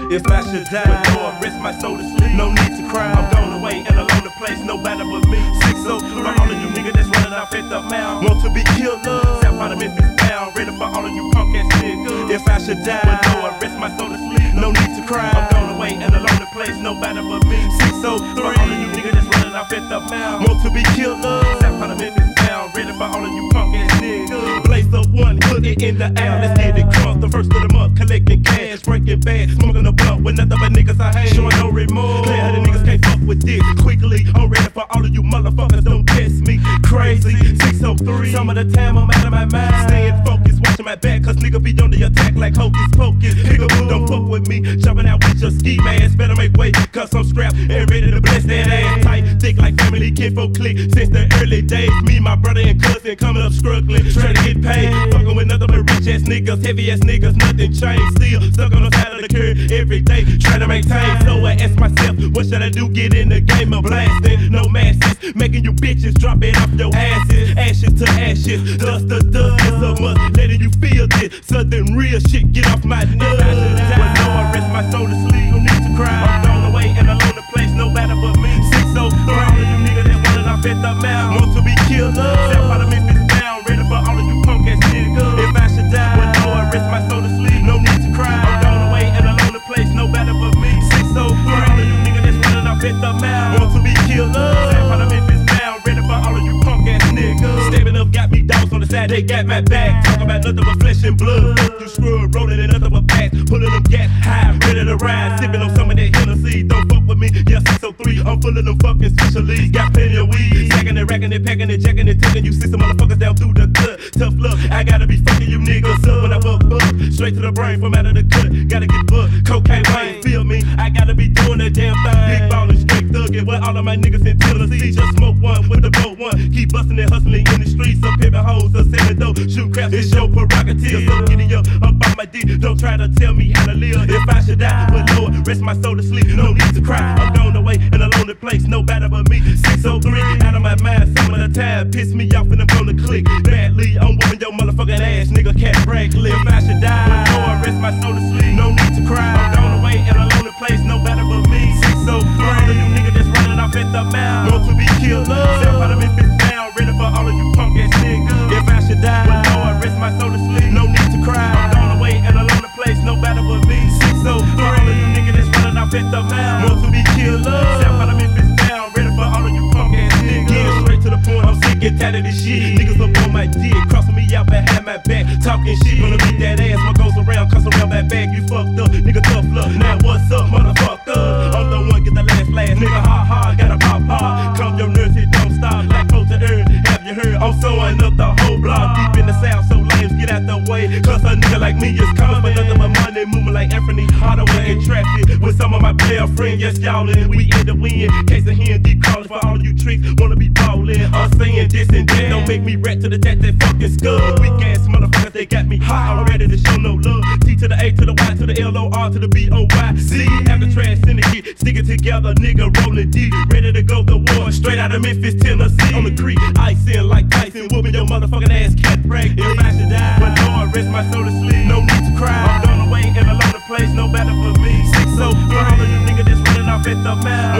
If I should die, with Lord, rest my soul to sleep. No need to cry, I'm gone away and alone the place, nobody but me. 603, for all of you niggas that's running off at the mouth. Want to be killed, love. South out of Memphis bound, ready for all of you punk ass niggas. If I should die, with Lord, rest my soul to sleep. No need to cry, I'm gone away and alone the place, nobody but me. 603, for all of you niggas that's running off at the mouth. Want to be killed, love. South out of Memphis bound, ready for all of you punk ass niggas. Blaze up one, put it in the air, let's get it crunk. The first of the month, collecting cash, breaking bad, smoking the blunt with nothing but niggas I hate. Showing no remorse, clear how the niggas can't fuck with this. Quickly, I'm ready for all of you motherfuckers, don't test me. Crazy, 603, some of the time I'm out of my mind. Staying focused, watching my back, cause nigga be on the attack like hocus pocus. Pick up, don't fuck with me, jumping out with your ski mask. Better make way, cause I'm strapped and ready to bless that ass. Tight, thick like family, kinfolk click. Since the early days, me, my brother and cousin coming up struggling, trying to get paid. Fucking with nothing but rich ass niggas, heavy ass niggas, nothing changed. Still stuck on the side of the curb every day, trying to maintain. So I ask myself, what should I do? Get in the game of blasting, no masses, making you bitches drop it off your asses. Ashes to ashes, dust to dust. It's a must, letting you feel this. Something real shit, get off my nuts. When no one rest my soul to sleep, no need to cry. I'm gone away and alone the place, nobody but me. 603, all of you niggas that wanted off at the mouth. Want to be killed, love. South out of Memphis bound, ready for all of you punk ass niggas. If I should die, when no one rest my soul to sleep, no need to cry. I'm gone away and alone the place, nobody but me. 603, all of you niggas that's running off at the mouth. Want to be killed, love. South out of Memphis bound, ready for all of you punk ass niggas. Stepping up, got me dogs on the side, they got my back. Talk about nothing but flesh and blood. You scrub, rolling in nothing but packs. Pulling them gas high, ready to ride. Sipping on some of that Hennessy, don't fuck with me. Yeah, 603, I'm full of them fucking specialists. Got plenty of weed, stacking it, racking it, packing it, jacking it, taking you system motherfuckers down through the gut. Tough luck, I gotta be fucking you niggas up when I buck straight to the brain from out of the cut. Gotta get booked, cocaine Wayne, feel me? I gotta be doing that damn thing. Big ballin', straight thuggin', with all of my niggas in Tennessee. Just smoke one with the boat one. Keep bustin' and hustling in the streets. Some pimpin' hoes, some selling dope, shoot craps, it's your prerogative. So giddy up on my dick, don't try to tell me how to live. If I should die, but Lord, rest my soul to sleep, no need to cry. I'm gone away in a lonely place, nobody but me. 603, out of my mind, some of the time piss me off and I'm gonna click badly. I'm whooping your motherfucking ass, nigga, cat brag live. If I should die, but Lord, rest my soul to sleep, no need to cry. I'm gone away in a lonely place, nobody but me. 603, all of you niggas that's running off at the mouth. Want to be killed, love. South out of Memphis down, ready for all of you punk ass niggas. If I should die, but Lord, rest my soul to sleep, no need to cry. I'm gone away in a lonely place, nobody but me. 603, all of you niggas that's running off at the mouth. Want to be killed, love. South out of Memphis down, ready for all of you punk ass niggas. Getting straight to the point, I'm sick and tired of this shit. Niggas up on my dick, crossing me out behind my back, talking shit. Gonna beat that ass, what goes around, comes around that bag. You fucked up, nigga, tough luck. Now what's up, motherfucker? I'm the one, get the last, nigga, ha, gotta pop hard. Come your nerves, it don't stop, like close to earth. Have you heard? I'm sewing up the whole block, deep in the south, so lames, get out the way. Cause a nigga like me is coming for nothing but money, moving like Anthony Hardaway in traffic with some of my player friends. Yes, y'all in, we in the win. Case of here, deep calling for all of you tricks, wanna be ballin'. I'm saying this and that, don't make me rat to the tat, that fucking scud. Weak ass motherfuckers, they got me hot, I'm ready to show no love. T to the A to the Y to the L-O-R to the B-O-Y. See, after trash syndicate, sticking together, nigga rolling deep, ready to go to war. Straight out of Memphis, Tennessee, on the creek, icing like Tyson, whooping your motherfucking ass, cat brag. If I should die, but Lord, rest my soul to sleep, no need to cry. I'm gone away in a lonely place, nobody but me. 603, all of you niggas that's running off at the mouth.